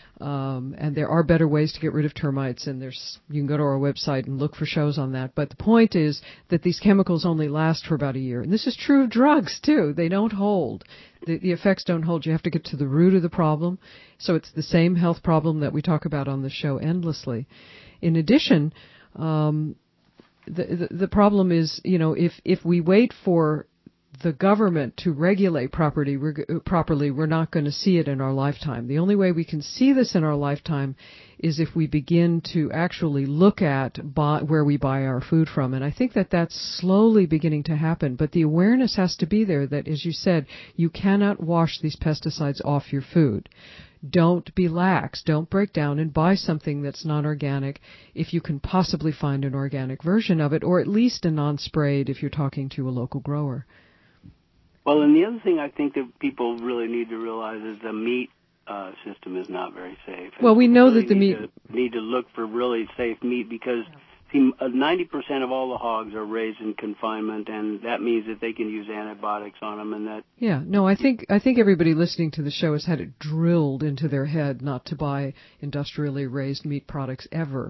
And there are better ways to get rid of termites, and you can go to our website and look for shows on that. But the point is that these chemicals only last for about a year. And this is true of drugs, too. They don't hold. The effects don't hold. You have to get to the root of the problem. So it's the same health problem that we talk about on the show endlessly. In addition, the problem is, if we wait for the government to regulate properly, we're not going to see it in our lifetime. The only way we can see this in our lifetime is if we begin to actually look at where we buy our food from. And I think that that's slowly beginning to happen. But the awareness has to be there that, as you said, you cannot wash these pesticides off your food. Don't be lax. Don't break down and buy something that's not organic if you can possibly find an organic version of it, or at least a non-sprayed if you're talking to a local grower. Well, and the other thing I think that people really need to realize is the meat system is not very safe. Well, we know really that the meat... need to look for really safe meat because, see, 90% of all the hogs are raised in confinement, and that means that they can use antibiotics on them, and that... Yeah, no, I think everybody listening to the show has had it drilled into their head not to buy industrially raised meat products ever.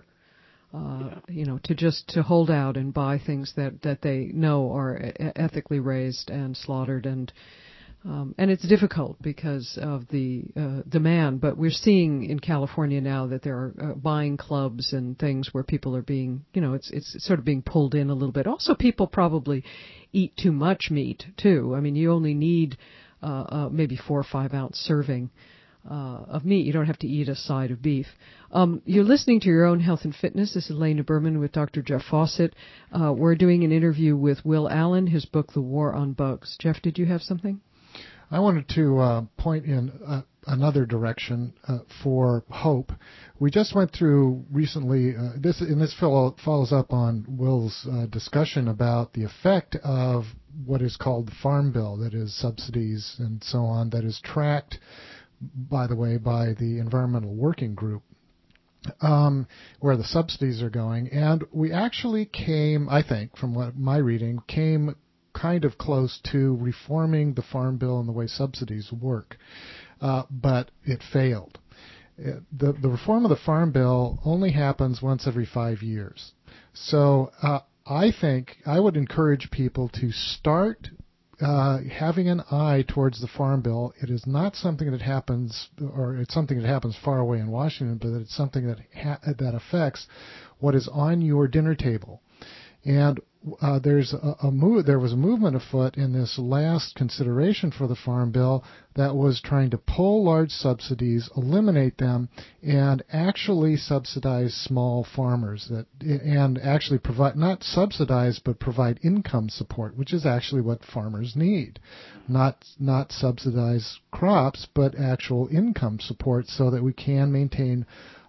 To hold out and buy things that they know are ethically raised and slaughtered, and it's difficult because of the demand. But we're seeing in California now that there are buying clubs and things where people are being, it's sort of being pulled in a little bit. Also, people probably eat too much meat too. I mean, you only need maybe 4 or 5 ounce serving of meat. You don't have to eat a side of beef. You're listening to Your Own Health and Fitness. This is Lena Berman with Dr. Jeff Fawcett. We're doing an interview with Will Allen, his book, The War on Bugs. Jeff, did you have something? I wanted to point in another direction for hope. We just went through recently, this follows up on Will's discussion about the effect of what is called the Farm Bill, that is subsidies and so on, that is tracked, by the way, by the Environmental Working Group, where the subsidies are going. And we actually came, I think, from what my reading, came kind of close to reforming the Farm Bill and the way subsidies work, but it failed. The reform of the Farm Bill only happens once every 5 years. So I think I would encourage people to start having an eye towards the Farm Bill. It is not something that happens, or it's something that happens far away in Washington, but it's something that affects what is on your dinner table. And there was a movement afoot in this last consideration for the Farm Bill that was trying to pull large subsidies, eliminate them, and actually subsidize small farmers, and actually provide, not subsidize, but provide income support, which is actually what farmers need. Not subsidize crops, but actual income support so that we can maintain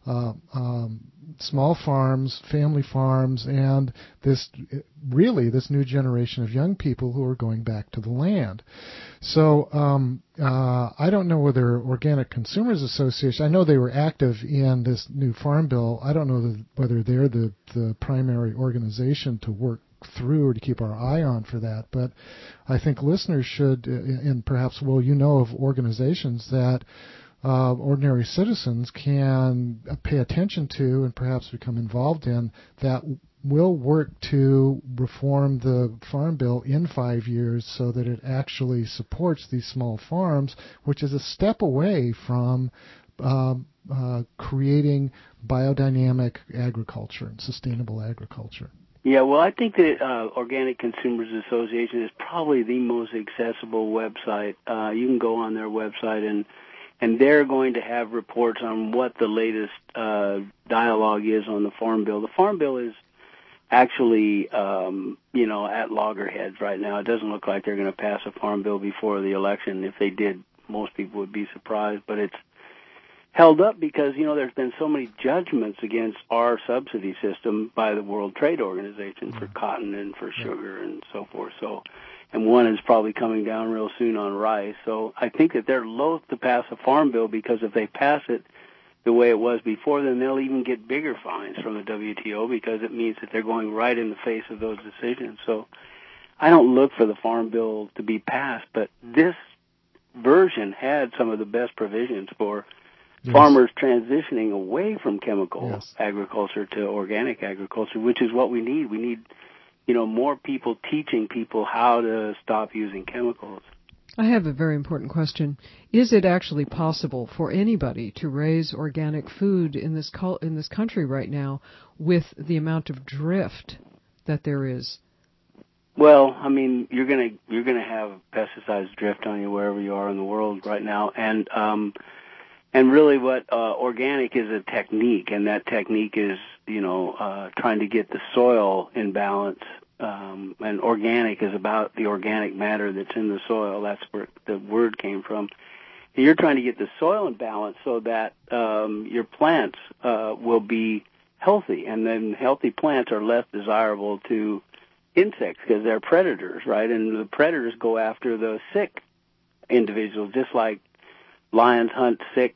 small farms, family farms, and this new generation of young people who are going back to the land. So I don't know whether Organic Consumers Association, I know they were active in this new Farm Bill. I don't know whether they're the primary organization to work through or to keep our eye on for that, but I think listeners should, and perhaps, well, you know of organizations that ordinary citizens can pay attention to and perhaps become involved in that will work to reform the Farm Bill in 5 years so that it actually supports these small farms, which is a step away from creating biodynamic agriculture and sustainable agriculture. Yeah, well, I think that Organic Consumers Association is probably the most accessible website. You can go on their website and they're going to have reports on what the latest dialogue is on the Farm Bill. The Farm Bill is actually, at loggerheads right now. It doesn't look like they're going to pass a Farm Bill before the election. If they did, most people would be surprised. But it's held up because, there's been so many judgments against our subsidy system by the World Trade Organization for cotton and for sugar and so forth. And one is probably coming down real soon on rice. So I think that they're loath to pass a Farm Bill because if they pass it the way it was before, then they'll even get bigger fines from the WTO because it means that they're going right in the face of those decisions. So I don't look for the Farm Bill to be passed, but this version had some of the best provisions for farmers transitioning away from chemical agriculture to organic agriculture, which is what we need. We need more people teaching people how to stop using chemicals. I have a very important question. Is it actually possible for anybody to raise organic food in this country right now with the amount of drift that there is? Well, I mean, you're gonna have pesticides drift on you wherever you are in the world right now, and really, what organic is a technique, and that technique is trying to get the soil in balance. And organic is about the organic matter that's in the soil. That's where the word came from. And you're trying to get the soil in balance so that your plants will be healthy, and then healthy plants are less desirable to insects because they're predators, right? And the predators go after the sick individuals, just like lions hunt sick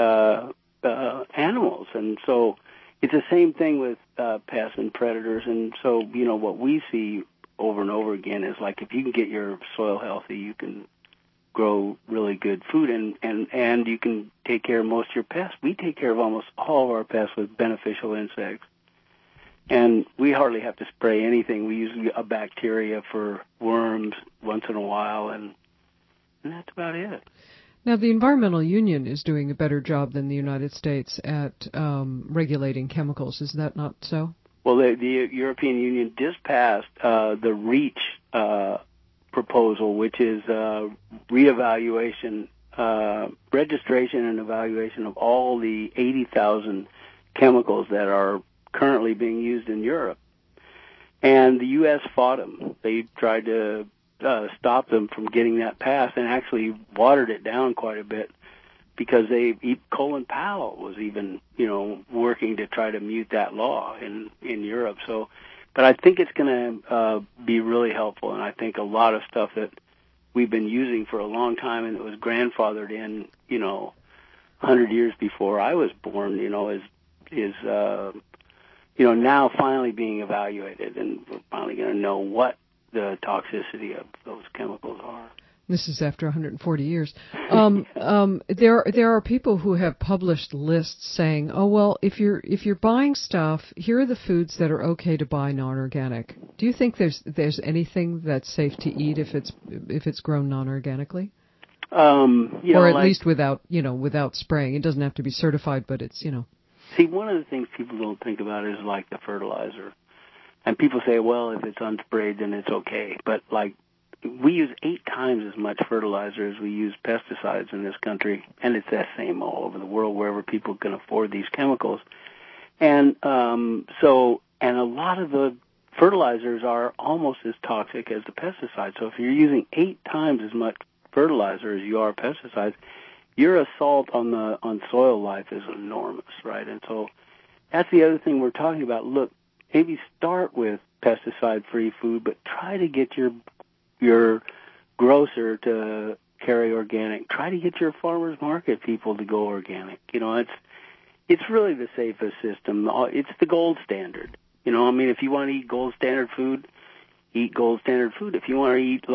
animals. And so it's the same thing with pests and predators. And so, what we see over and over again is like if you can get your soil healthy, you can grow really good food, and you can take care of most of your pests. We take care of almost all of our pests with beneficial insects. And we hardly have to spray anything. We use a bacteria for worms once in a while, and that's about it. Now, the Environmental Union is doing a better job than the United States at regulating chemicals. Is that not so? Well, the European Union just passed the REACH proposal, which is reevaluation, registration and evaluation of all the 80,000 chemicals that are currently being used in Europe. And the U.S. fought them. They tried to stop them from getting that passed, and actually watered it down quite a bit because Colin Powell was even, working to try to mute that law in Europe. So, but I think it's going to be really helpful, and I think a lot of stuff that we've been using for a long time and it was grandfathered in, 100 years before I was born, is now finally being evaluated, and we're finally going to know what the toxicity of those chemicals are. This is after 140 years. There are people who have published lists saying, "Oh well, if you're buying stuff, here are the foods that are okay to buy non-organic." Do you think there's anything that's safe to eat if it's grown non-organically? Or at least without spraying. It doesn't have to be certified, but it's See, one of the things people don't think about is like the fertilizer. And people say, well, if it's unsprayed, then it's okay. But we use 8 times as much fertilizer as we use pesticides in this country, and it's the same all over the world wherever people can afford these chemicals. And and a lot of the fertilizers are almost as toxic as the pesticides. So if you're using 8 times as much fertilizer as you are pesticides, your assault on soil life is enormous, right? And so that's the other thing we're talking about. Look, maybe start with pesticide-free food, but try to get your grocer to carry organic. Try to get your farmers market people to go organic. It's really the safest system. It's the gold standard. If you want to eat gold standard food, eat gold standard food. If you want to eat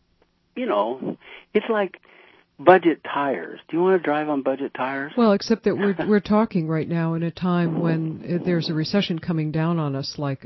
it's like budget tires. Do you want to drive on budget tires? Well, except that we're talking right now in a time when there's a recession coming down on us like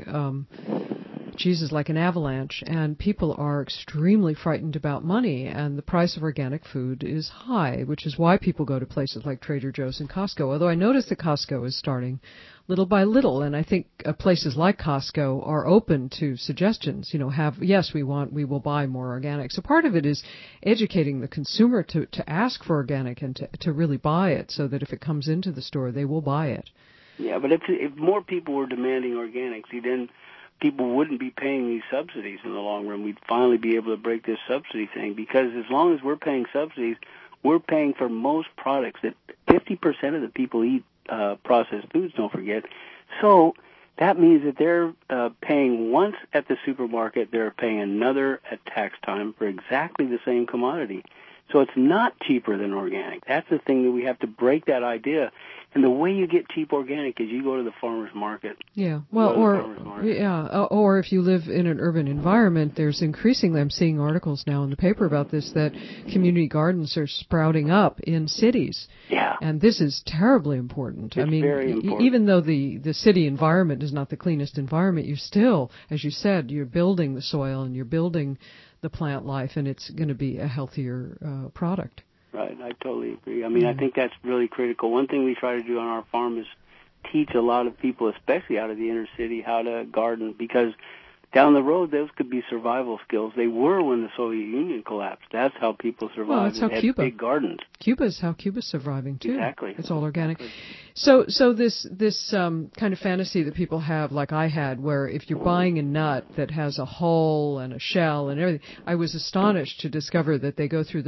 an avalanche, and people are extremely frightened about money, and the price of organic food is high, which is why people go to places like Trader Joe's and Costco. Although I notice that Costco is starting little by little, and I think places like Costco are open to suggestions. We will buy more organic. So part of it is educating the consumer to ask for organic and to really buy it, so that if it comes into the store, they will buy it. Yeah, but if more people were demanding organic, then people wouldn't be paying these subsidies in the long run. We'd finally be able to break this subsidy thing, because as long as we're paying subsidies, we're paying for most products that 50% of the people eat processed foods, don't forget. So that means that they're paying once at the supermarket, they're paying another at tax time for exactly the same commodity. So it's not cheaper than organic. That's the thing that we have to break that idea. And the way you get cheap organic is you go to the farmer's market. Yeah, well, or if you live in an urban environment, there's increasingly, I'm seeing articles now in the paper about this, that community gardens are sprouting up in cities. Yeah. And this is terribly important. It's very important. Even though the city environment is not the cleanest environment, you still, as you said, you're building the soil and you're building the plant life, and it's going to be a healthier product. Right, I totally agree. I think that's really critical. One thing we try to do on our farm is teach a lot of people, especially out of the inner city, how to garden, because down the road, those could be survival skills. They were when the Soviet Union collapsed. That's how people survived. Well, that's how Cuba. Big gardens. Cuba's how Cuba's surviving too. Exactly. It's all organic. Exactly. So this kind of fantasy that people have, like I had, where if you're buying a nut that has a hull and a shell and everything, I was astonished to discover that they go through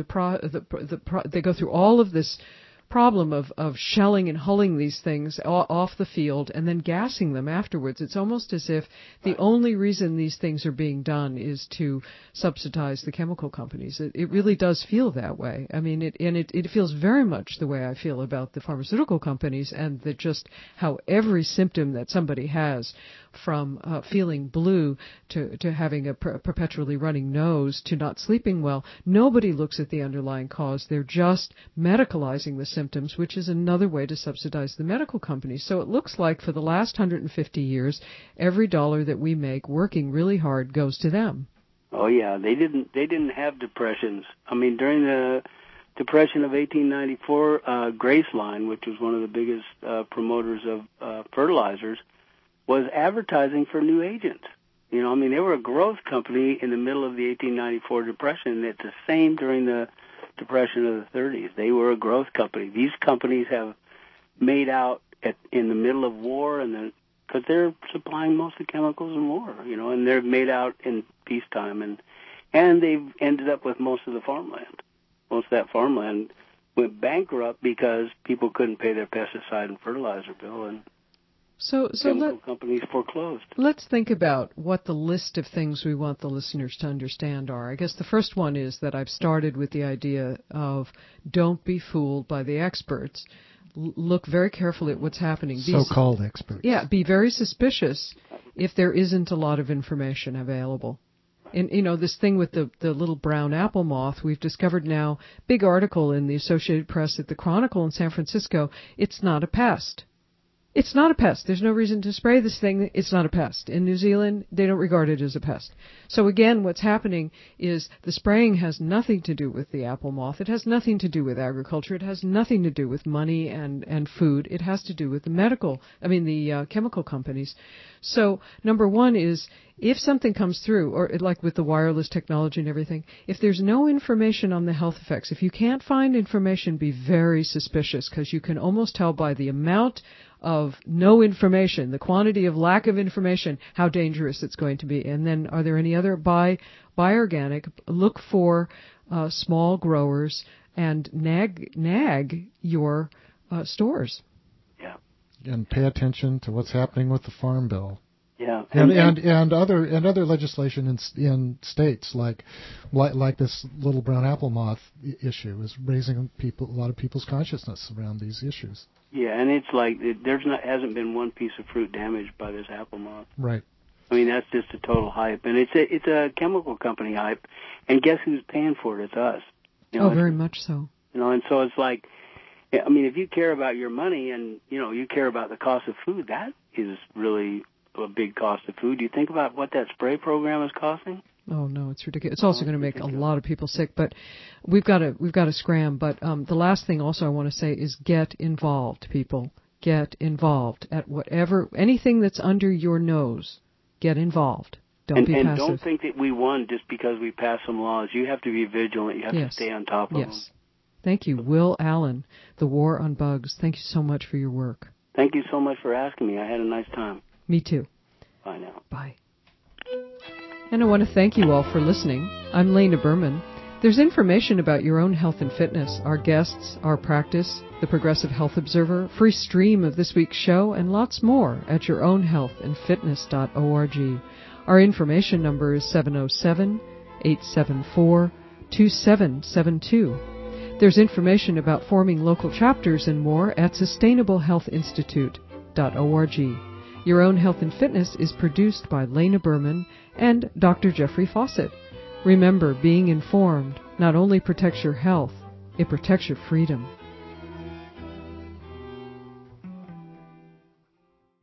they go through all of this problem of shelling and hulling these things off the field and then gassing them afterwards. It's almost as if the only reason these things are being done is to subsidize the chemical companies. It really does feel that way. I mean, it feels very much the way I feel about the pharmaceutical companies, and that just how every symptom that somebody has, from feeling blue to having a perpetually running nose to not sleeping well, nobody looks at the underlying cause. They're just medicalizing the symptoms, which is another way to subsidize the medical companies. So it looks like for the last 150 years, every dollar that we make working really hard goes to them. Oh yeah, they didn't have depressions. I mean, during the Depression of 1894, Graceline, which was one of the biggest promoters of fertilizers, was advertising for new agents. You know, I mean, they were a growth company in the middle of the 1894 Depression, and it's the same during the Depression of the 30s. They were a growth company. These companies have made out in the middle of war, and because they're supplying most of the chemicals in war, you know, and they're made out in peacetime, and they've ended up with most of the farmland. Most of that farmland went bankrupt because people couldn't pay their pesticide and fertilizer bill, and So chemical companies foreclosed. Let's think about what the list of things we want the listeners to understand are. I guess the first one is that I've started with the idea of don't be fooled by the experts. Look very carefully at what's happening. So-called experts. Yeah, be very suspicious if there isn't a lot of information available. And, you know, this thing with the little brown apple moth, we've discovered now, big article in the Associated Press at the Chronicle in San Francisco, it's not a pest. It's not a pest. There's no reason to spray this thing. It's not a pest. In New Zealand, they don't regard it as a pest. So again, what's happening is the spraying has nothing to do with the apple moth. It has nothing to do with agriculture. It has nothing to do with money and food. It has to do with the chemical companies. So number one is, if something comes through, or like with the wireless technology and everything, if there's no information on the health effects, if you can't find information, be very suspicious, because you can almost tell by the amount of no information, the quantity of lack of information, how dangerous it's going to be. And then, are there any other? Buy organic. Look for small growers and nag your stores. Yeah. And pay attention to what's happening with the Farm Bill. Yeah. And other legislation in states like this little brown apple moth issue is raising a lot of people's consciousness around these issues. Yeah, and it's like hasn't been one piece of fruit damaged by this apple moth. Right. I mean, that's just a total hype, and it's a chemical company hype, and guess who's paying for it? It's us. You know, very much so. You know, and so it's like, I mean, if you care about your money and you care about the cost of food, that is really a big cost of food. Do you think about what that spray program is costing? Oh no, it's ridiculous. It's also going to make a lot of people sick. But we've got to scram. But the last thing also I want to say is get involved, people. Get involved at anything that's under your nose. Get involved. Don't be passive. And don't think that we won just because we passed some laws. You have to be vigilant. You have to stay on top of them. Thank you, Will Allen, The War on Bugs. Thank you so much for your work. Thank you so much for asking me. I had a nice time. Me too. Bye now. Bye. And I want to thank you all for listening. I'm Lena Berman. There's information about your own health and fitness, our guests, our practice, the Progressive Health Observer, free stream of this week's show, and lots more at yourownhealthandfitness.org. Our information number is 707-874-2772. There's information about forming local chapters and more at sustainablehealthinstitute.org. Your Own Health and Fitness is produced by Lena Berman and Dr. Jeffrey Fawcett. Remember, being informed not only protects your health, it protects your freedom.